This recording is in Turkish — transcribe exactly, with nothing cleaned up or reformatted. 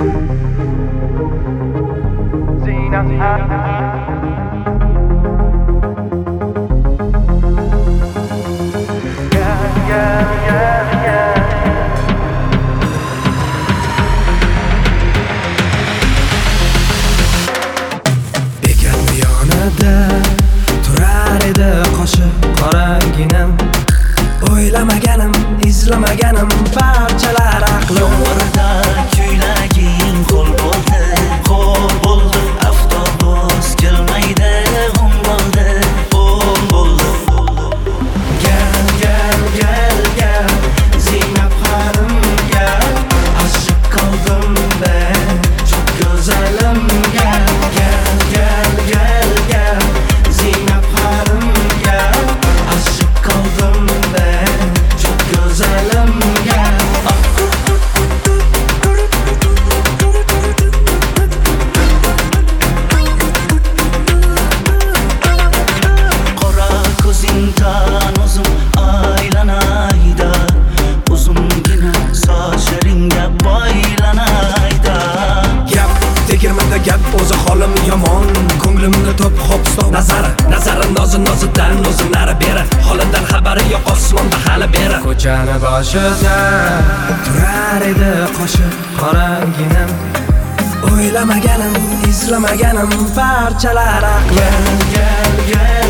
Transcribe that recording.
Zeynep Gel gel gel gel Bekat yonida turar edi qoshi qoraginam. O'ylamaganim, izlamaganim parchalar aqlim. Yomg'irda kuylaging qo'l bo'ldi, qo'l bo'ldi. Avtobus kelmaydi, g'um bo'ldi, g'um bo'ldi. Gel gel gel gel Zeynep hanım gel. Aşık kaldım ben çok güzelim. Gel gel gel gel gel Zeynep hanım gel. Aşık kaldım ben çok güzelim. Gel Qora ko'zingdan o'zim aylanayda, uzungina sochlaringga boylanayda. Gap tegirmanda gap o'zi holim yomon. Ko'nglimni to'p hop stop nazari nazari nozi nozidan o'zim nari beri. Holidan xabari yo'q osmonda hali beri. Ko'chani boshida turar edi qoshi qoraginam. O'ylamaganim, izlamaganim parchalar aqlim. Gel gel